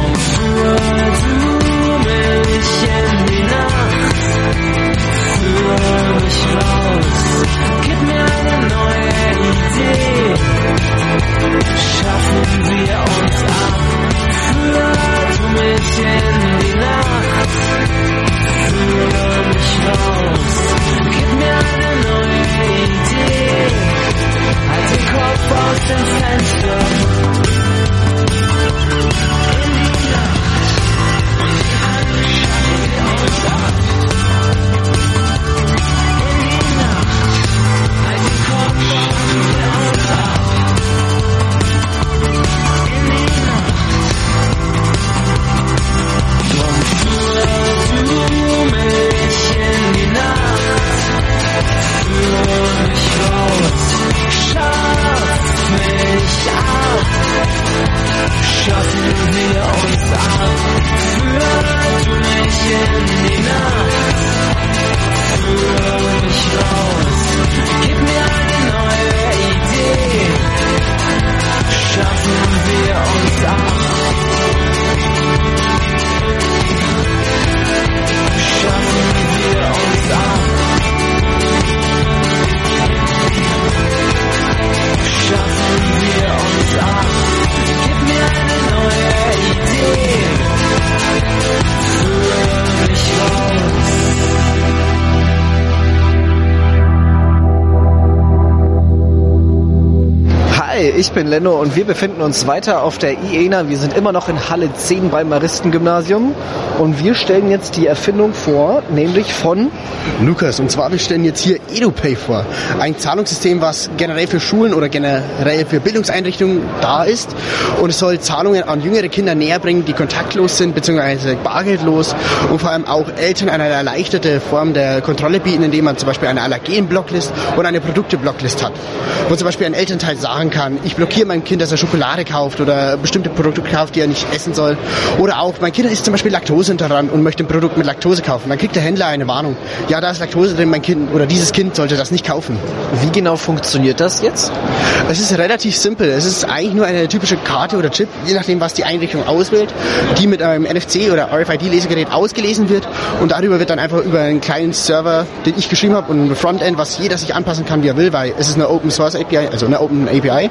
Hi, ich bin Lenno und wir befinden uns weiter auf der IENA. Wir sind immer noch in Halle 10 beim Maristengymnasium und wir stellen jetzt die Erfindung vor, nämlich von Lukas. Und zwar, wir stellen jetzt hier EduPay vor. Ein Zahlungssystem, was generell für Schulen oder generell für Bildungseinrichtungen da ist. Und es soll Zahlungen an jüngere Kinder näher bringen, die kontaktlos sind bzw. bargeldlos und vor allem auch Eltern eine erleichterte Form der Kontrolle bieten, indem man zum Beispiel eine Allergen-Blocklist oder eine Produkte-Blocklist hat. Wo zum Beispiel ein Elternteil sagen kann, ich blockiere meinem Kind, dass er Schokolade kauft oder bestimmte Produkte kauft, die er nicht essen soll. Oder auch, mein Kind ist zum Beispiel laktoseintolerant und möchte ein Produkt mit Laktose kaufen. Dann kriegt der Händler eine Warnung. Ja, da ist Laktose drin, mein Kind oder dieses Kind sollte das nicht kaufen. Wie genau funktioniert das jetzt? Es ist relativ simpel. Es ist eigentlich nur eine typische Karte oder Chip, je nachdem, was die Einrichtung auswählt, die mit einem NFC oder RFID-Lesegerät ausgelesen wird und darüber wird dann einfach über einen kleinen Server, den ich geschrieben habe und ein Frontend, was jeder sich anpassen kann, wie er will, weil es ist eine Open Source API, also eine Open API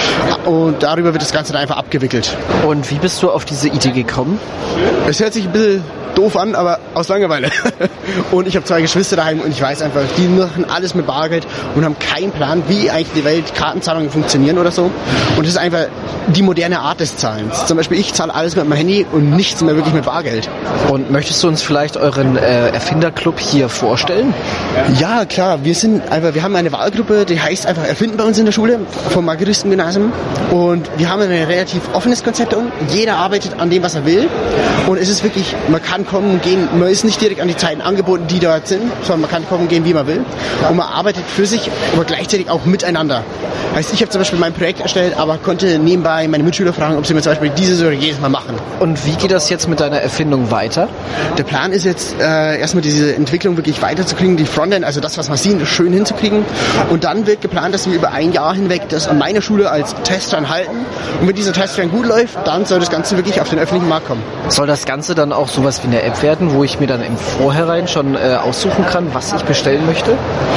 und darüber wird das Ganze dann einfach abgewickelt. Und wie bist du auf diese Idee gekommen? Es hört sich ein bisschen doof an, aber aus Langeweile. Und ich habe 2 Geschwister daheim und ich weiß einfach, die machen alles mit Bargeld und haben keinen Plan, wie eigentlich die Weltkartenzahlungen funktionieren oder so. Und das ist einfach die moderne Art des Zahlens. Zum Beispiel ich zahle alles mit meinem Handy und nichts mehr wirklich mit Bargeld. Und möchtest du uns vielleicht euren Erfinderclub hier vorstellen? Ja, klar. Wir haben eine Wahlgruppe, die heißt einfach Erfinden bei uns in der Schule vom Margaristengymnasium. Und wir haben ein relativ offenes Konzept und jeder arbeitet an dem, was er will. Und es ist wirklich, man kann kommen und gehen, man ist nicht direkt an die Zeiten angebunden, die dort sind, sondern man kann kommen und gehen, wie man will. Und man arbeitet für sich, aber gleichzeitig auch miteinander. Heißt, ich habe zum Beispiel mein Projekt erstellt, aber konnte nebenbei meine Mitschüler fragen, ob sie mir zum Beispiel dieses oder jedes Mal machen. Und wie geht das jetzt mit deiner Erfindung weiter? Der Plan ist jetzt, erstmal diese Entwicklung wirklich weiterzukriegen, die Frontend, also das, was man sieht, schön hinzukriegen. Und dann wird geplant, dass wir über ein Jahr hinweg das an meiner Schule als Testrun halten. Und wenn dieser Testrun gut läuft, dann soll das Ganze wirklich auf den öffentlichen Markt kommen. Soll das Ganze dann auch sowas wie eine App werden, wo ich mir dann im Vorhinein schon aussuchen kann, was ich bestellen möchte?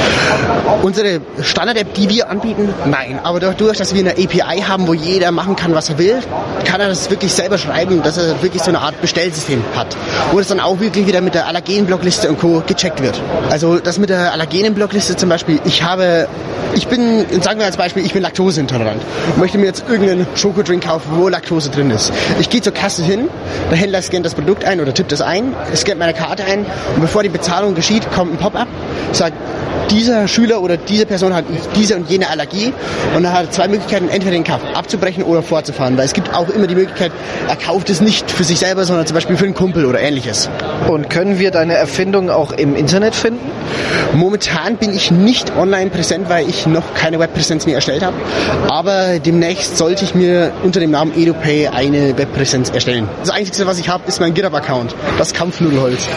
Unsere Standard-App, die wir anbieten, nein. Aber dadurch, dass wir eine API haben, wo jeder machen kann, was er will, kann er das wirklich selber schreiben, dass er wirklich so eine Art Bestellsystem hat. Wo das dann auch wirklich wieder mit der Allergen-Blockliste und Co. gecheckt wird. Also das mit der Allergenen-Blockliste zum Beispiel, sagen wir als Beispiel, ich bin laktoseintolerant und möchte mir jetzt irgendeinen Schokodrink kaufen, wo Laktose drin ist. Ich gehe zur Kasse hin, der Händler scannt das Produkt ein oder tippt es ein, scannt meine Karte ein und bevor die Bezahlung geschieht, kommt ein Pop-up, sagt, dieser Schüler oder diese Person hat diese und jene Allergie und er hat 2 Möglichkeiten, entweder den Kauf abzubrechen oder fortzufahren, weil es gibt auch immer die Möglichkeit, er kauft es nicht für sich selber, sondern zum Beispiel für einen Kumpel oder ähnliches. Und können wir deine Erfindung auch im Internet finden? Momentan bin ich nicht online präsent, weil ich noch keine Webpräsenz mehr erstellt habe, aber demnächst sollte ich mir unter dem Namen EduPay eine Webpräsenz erstellen. Das Einzige, was ich habe, ist mein GitHub-Account, das Kampfnudelholz.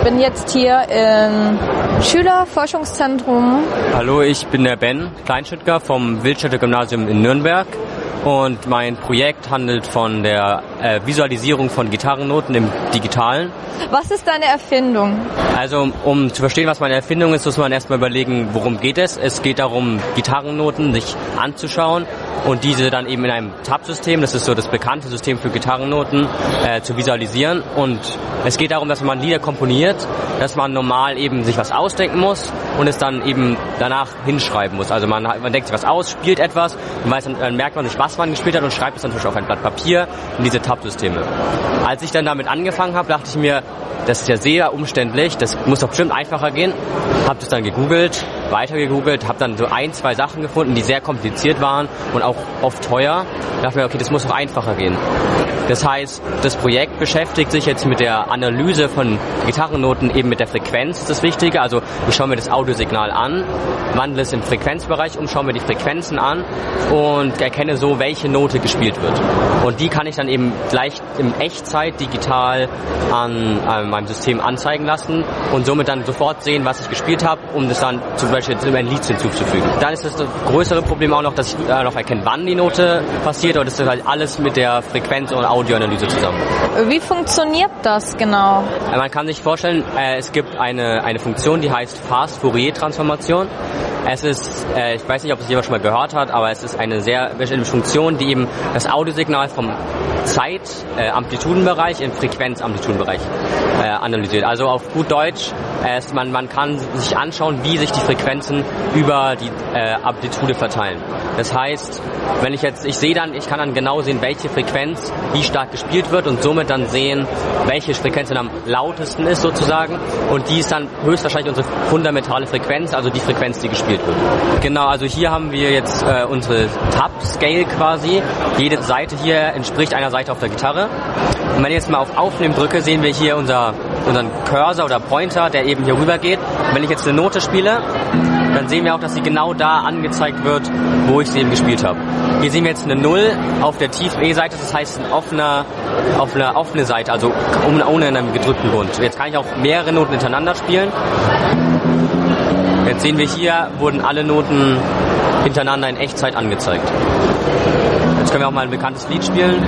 bin jetzt hier im Schülerforschungszentrum. Hallo, ich bin der Ben Kleinschüttger vom Wildstätter Gymnasium in Nürnberg. Und mein Projekt handelt von der Visualisierung von Gitarrennoten im Digitalen. Was ist deine Erfindung? Also um zu verstehen, was meine Erfindung ist, muss man erstmal überlegen, worum geht es. Es geht darum, Gitarrennoten sich anzuschauen und diese dann eben in einem Tab-System, das ist so das bekannte System für Gitarrennoten, zu visualisieren. Und es geht darum, dass man Lieder komponiert, dass man normal eben sich was ausdenken muss und es dann eben danach hinschreiben muss. Also man denkt sich was aus, spielt etwas und dann merkt man nicht, was man gespielt hat und schreibt es dann auf ein Blatt Papier in diese Tab-Systeme. Als ich dann damit angefangen habe, dachte ich mir, das ist ja sehr umständlich, das muss doch bestimmt einfacher gehen. Habe das dann gegoogelt, weiter gegoogelt, habe dann so 1, 2 Sachen gefunden, die sehr kompliziert waren und auch oft teuer. Dachte mir, okay, das muss doch einfacher gehen. Das heißt, das Projekt beschäftigt sich jetzt mit der Analyse von Gitarrennoten, eben mit der Frequenz, das Wichtige. Also ich schaue mir das Audiosignal an, wandle es im Frequenzbereich um, schaue mir die Frequenzen an und erkenne so, welche Note gespielt wird. Und die kann ich dann eben gleich in Echtzeit digital an meinem System anzeigen lassen und somit dann sofort sehen, was ich gespielt habe, um das dann zum Beispiel in ein Lied hinzuzufügen. Dann ist das größere Problem auch noch, dass ich noch erkenne, wann die Note passiert, aber das ist halt alles mit der Frequenz und Audioanalyse zusammen. Wie funktioniert das genau? Man kann sich vorstellen, es gibt eine Funktion, die heißt Fast-Fourier-Transformation. Es ist, ich weiß nicht, ob es jemand schon mal gehört hat, aber es ist eine sehr bestimmte Funktion, die eben das Audiosignal vom Zeit-Amplitudenbereich in Frequenz-Amplitudenbereich analysiert. Also auf gut Deutsch, man kann sich anschauen, wie sich die Frequenzen über die Amplitude verteilen. Das heißt, wenn ich kann dann genau sehen, welche Frequenz wie stark gespielt wird und somit dann sehen, welche Frequenz am lautesten ist sozusagen. Und die ist dann höchstwahrscheinlich unsere fundamentale Frequenz, also die Frequenz, die gespielt wird. Genau, also hier haben wir jetzt unsere Tab-Scale quasi. Jede Seite hier entspricht einer Seite auf der Gitarre. Und wenn ich jetzt mal auf Aufnehmen drücke, sehen wir hier unseren Cursor oder Pointer, der eben hier rüber geht. Und wenn ich jetzt eine Note spiele, dann sehen wir auch, dass sie genau da angezeigt wird, wo ich sie eben gespielt habe. Hier sehen wir jetzt eine 0 auf der tiefen E-Seite, das heißt auf einer offene Seite, also ohne einen gedrückten Bund. Jetzt kann ich auch mehrere Noten hintereinander spielen. Jetzt sehen wir hier, wurden alle Noten hintereinander in Echtzeit angezeigt. Jetzt können wir auch mal ein bekanntes Lied spielen.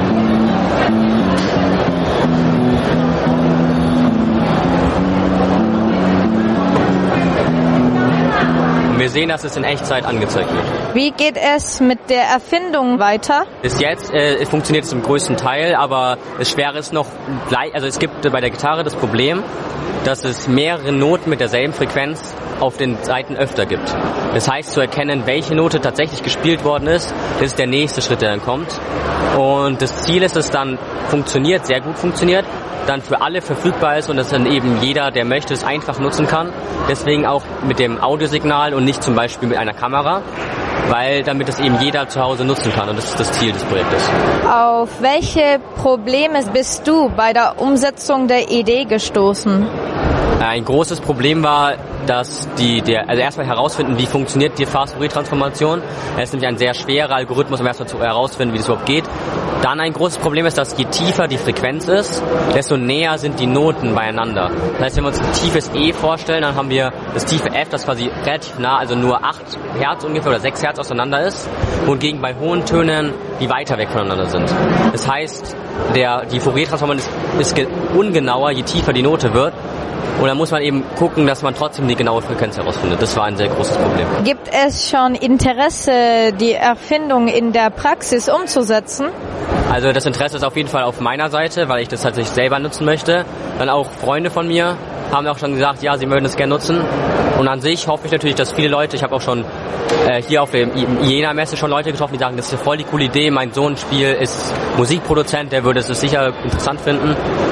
Wir sehen, dass es in Echtzeit angezeigt wird. Wie geht es mit der Erfindung weiter? Bis jetzt funktioniert es zum größten Teil, aber das Schwere ist noch gleich. Also es gibt bei der Gitarre das Problem, dass es mehrere Noten mit derselben Frequenz auf den Seiten öfter gibt. Das heißt, zu erkennen, welche Note tatsächlich gespielt worden ist, das ist der nächste Schritt, der dann kommt. Und das Ziel ist, dass es dann funktioniert, sehr gut funktioniert, dann für alle verfügbar ist und dass dann eben jeder, der möchte, es einfach nutzen kann. Deswegen auch mit dem Audiosignal und nicht zum Beispiel mit einer Kamera, weil damit es eben jeder zu Hause nutzen kann und das ist das Ziel des Projektes. Auf welche Probleme bist du bei der Umsetzung der Idee gestoßen? Ein großes Problem war, dass also erstmal herausfinden, wie funktioniert die Fast-Fourier-Transformation. Es ist nämlich ein sehr schwerer Algorithmus, um erstmal herauszufinden, wie das überhaupt geht. Dann ein großes Problem ist, dass je tiefer die Frequenz ist, desto näher sind die Noten beieinander. Das heißt, wenn wir uns ein tiefes E vorstellen, dann haben wir das tiefe F, das quasi relativ nah, also nur 8 Hertz ungefähr oder 6 Hertz auseinander ist, wohingegen bei hohen Tönen die weiter weg voneinander sind. Das heißt, die Fourier-Transformation ist ungenauer, je tiefer die Note wird. Und dann muss man eben gucken, dass man trotzdem die genaue Frequenz herausfindet. Das war ein sehr großes Problem. Gibt es schon Interesse, die Erfindung in der Praxis umzusetzen? Also das Interesse ist auf jeden Fall auf meiner Seite, weil ich das tatsächlich selber nutzen möchte. Dann auch Freunde von mir haben auch schon gesagt, ja, sie möchten es gerne nutzen. Und an sich hoffe ich natürlich, dass viele Leute, ich habe auch schon hier auf der Jena-Messe schon Leute getroffen, die sagen, das ist ja voll die coole Idee, mein Sohn ist Musikproduzent, der würde es sicher interessant finden.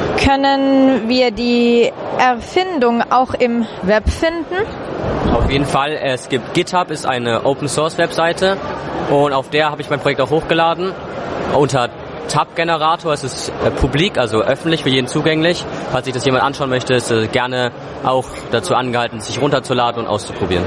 Können wir die Erfindung auch im Web finden? Auf jeden Fall. Es gibt GitHub, ist eine Open-Source-Webseite und auf der habe ich mein Projekt auch hochgeladen. Unter Tab-Generator, es ist publik, also öffentlich für jeden zugänglich. Falls sich das jemand anschauen möchte, ist gerne auch dazu angehalten, sich runterzuladen und auszuprobieren.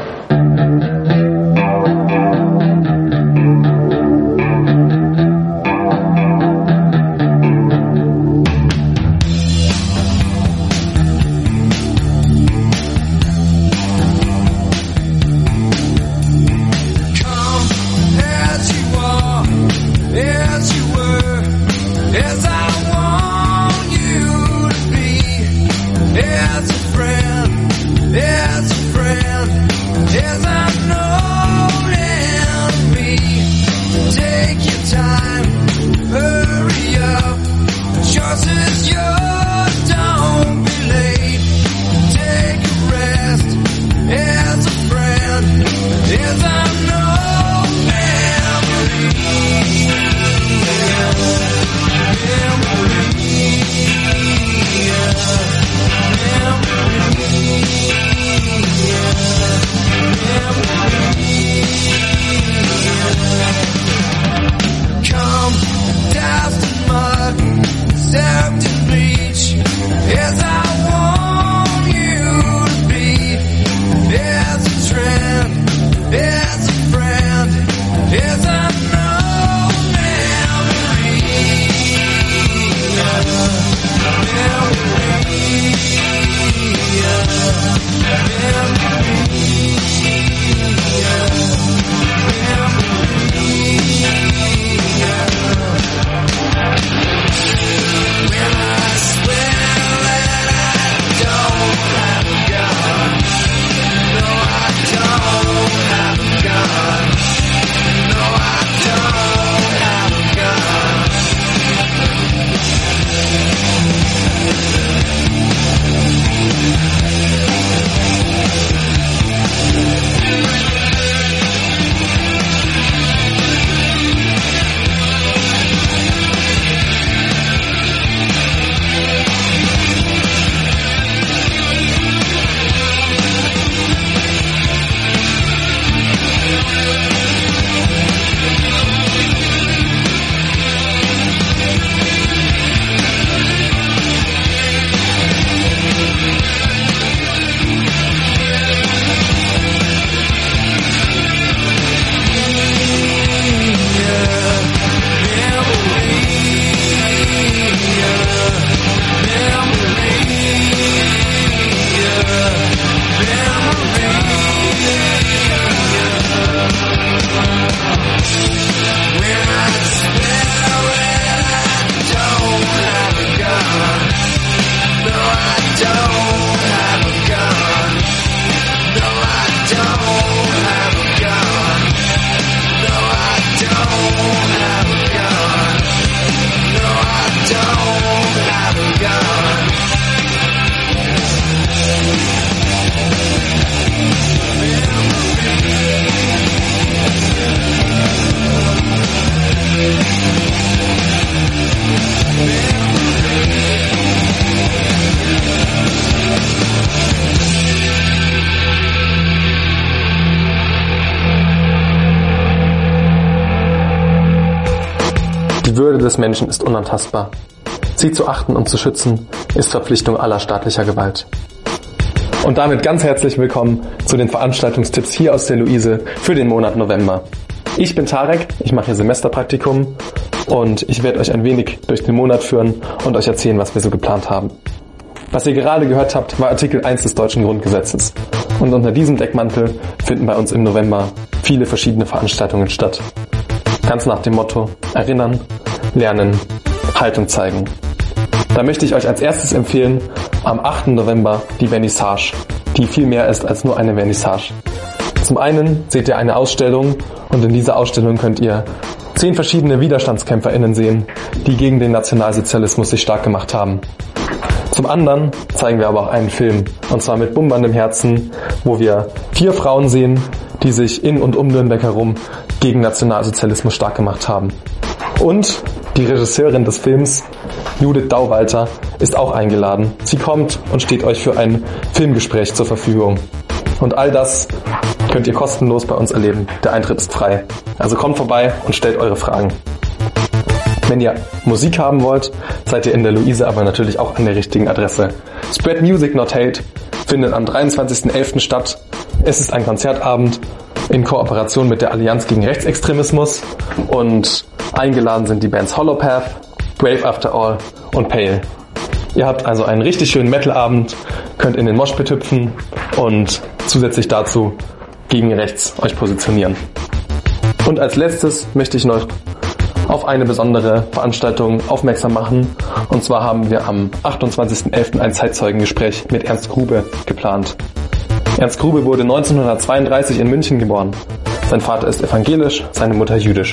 Die Würde des Menschen ist unantastbar. Sie zu achten und zu schützen, ist Verpflichtung aller staatlicher Gewalt. Und damit ganz herzlich willkommen zu den Veranstaltungstipps hier aus der Luise für den Monat November. Ich bin Tarek, ich mache hier Semesterpraktikum und ich werde euch ein wenig durch den Monat führen und euch erzählen, was wir so geplant haben. Was ihr gerade gehört habt, war Artikel 1 des Deutschen Grundgesetzes. Und unter diesem Deckmantel finden bei uns im November viele verschiedene Veranstaltungen statt. Ganz nach dem Motto: Erinnern, Lernen, Haltung zeigen. Da möchte ich euch als erstes empfehlen, am 8. November die Vernissage, die viel mehr ist als nur eine Vernissage. Zum einen seht ihr eine Ausstellung und in dieser Ausstellung könnt ihr 10 verschiedene WiderstandskämpferInnen sehen, die gegen den Nationalsozialismus sich stark gemacht haben. Zum anderen zeigen wir aber auch einen Film, und zwar mit bummerndem Herzen, wo wir 4 Frauen sehen, die sich in und um Nürnberg herum gegen Nationalsozialismus stark gemacht haben. Und die Regisseurin des Films, Judith Dauwalter, ist auch eingeladen. Sie kommt und steht euch für ein Filmgespräch zur Verfügung. Und all das könnt ihr kostenlos bei uns erleben. Der Eintritt ist frei. Also kommt vorbei und stellt eure Fragen. Wenn ihr Musik haben wollt, seid ihr in der Luise aber natürlich auch an der richtigen Adresse. Spread Music Not Hate findet am 23.11. statt. Es ist ein Konzertabend in Kooperation mit der Allianz gegen Rechtsextremismus und eingeladen sind die Bands Holopath, Brave After All und Pale. Ihr habt also einen richtig schönen Metalabend, könnt in den Moshpit hüpfen und zusätzlich dazu gegen rechts euch positionieren. Und als letztes möchte ich noch auf eine besondere Veranstaltung aufmerksam machen. Und zwar haben wir am 28.11. ein Zeitzeugengespräch mit Ernst Grube geplant. Ernst Grube wurde 1932 in München geboren. Sein Vater ist evangelisch, seine Mutter jüdisch.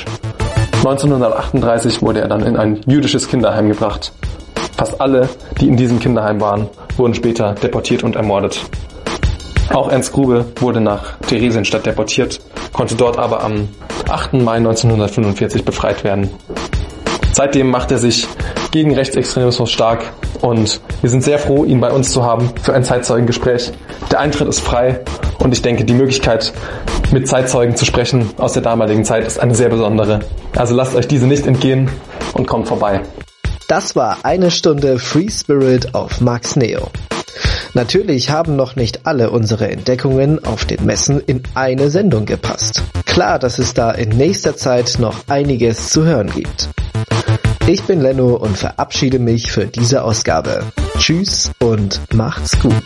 1938 wurde er dann in ein jüdisches Kinderheim gebracht. Fast alle, die in diesem Kinderheim waren, wurden später deportiert und ermordet. Auch Ernst Grube wurde nach Theresienstadt deportiert, konnte dort aber am 8. Mai 1945 befreit werden. Seitdem macht er sich gegen Rechtsextremismus stark und wir sind sehr froh, ihn bei uns zu haben für ein Zeitzeugengespräch. Der Eintritt ist frei und ich denke, die Möglichkeit, mit Zeitzeugen zu sprechen aus der damaligen Zeit, ist eine sehr besondere. Also lasst euch diese nicht entgehen und kommt vorbei. Das war eine Stunde Free Spirit auf Max Neo. Natürlich haben noch nicht alle unsere Entdeckungen auf den Messen in eine Sendung gepasst. Klar, dass es da in nächster Zeit noch einiges zu hören gibt. Ich bin Lenno und verabschiede mich für diese Ausgabe. Tschüss und macht's gut.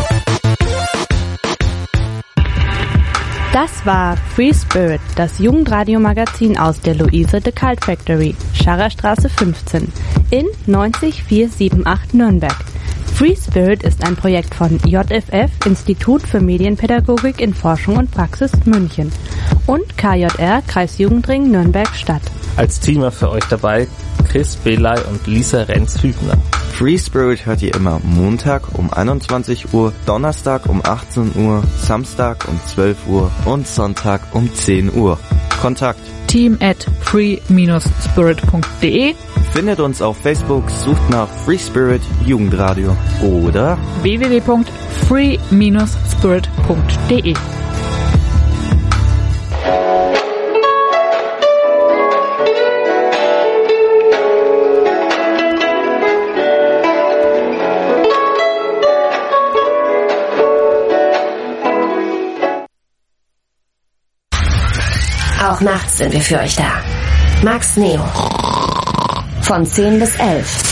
Das war Free Spirit, das Jugendradiomagazin aus der Luise The Cult Factory, Scharrerstraße 15 in 90478 Nürnberg. Free Spirit ist ein Projekt von JFF, Institut für Medienpädagogik in Forschung und Praxis München, und KJR, Kreisjugendring Nürnberg-Stadt. Als Teamer für euch dabei Chris Belay und Lisa Renz-Hübner. Free Spirit hört ihr immer Montag um 21 Uhr, Donnerstag um 18 Uhr, Samstag um 12 Uhr und Sonntag um 10 Uhr. Kontakt: team@free-spirit.de. Findet uns auf Facebook, sucht nach Free Spirit Jugendradio oder www.free-spirit.de. Auch nachts sind wir für euch da. Max Neo. Von 10 bis 11.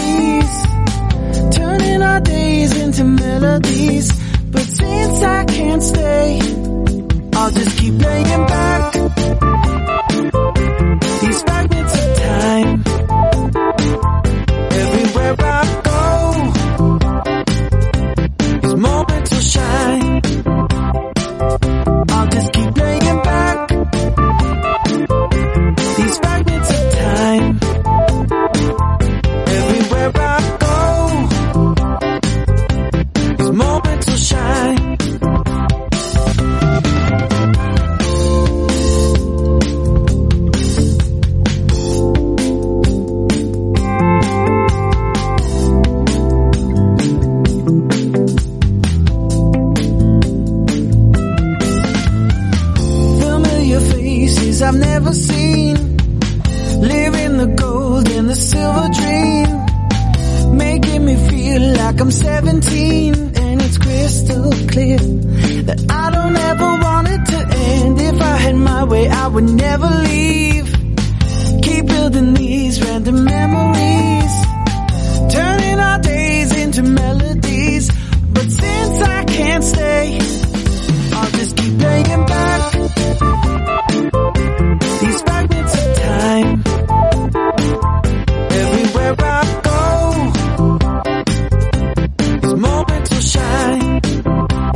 But since I can't places I've never seen. Living the gold and the silver dream, making me feel like I'm 17. And it's crystal clear that I don't ever want it to end. If I had my way, I would never leave. Keep building these random memories.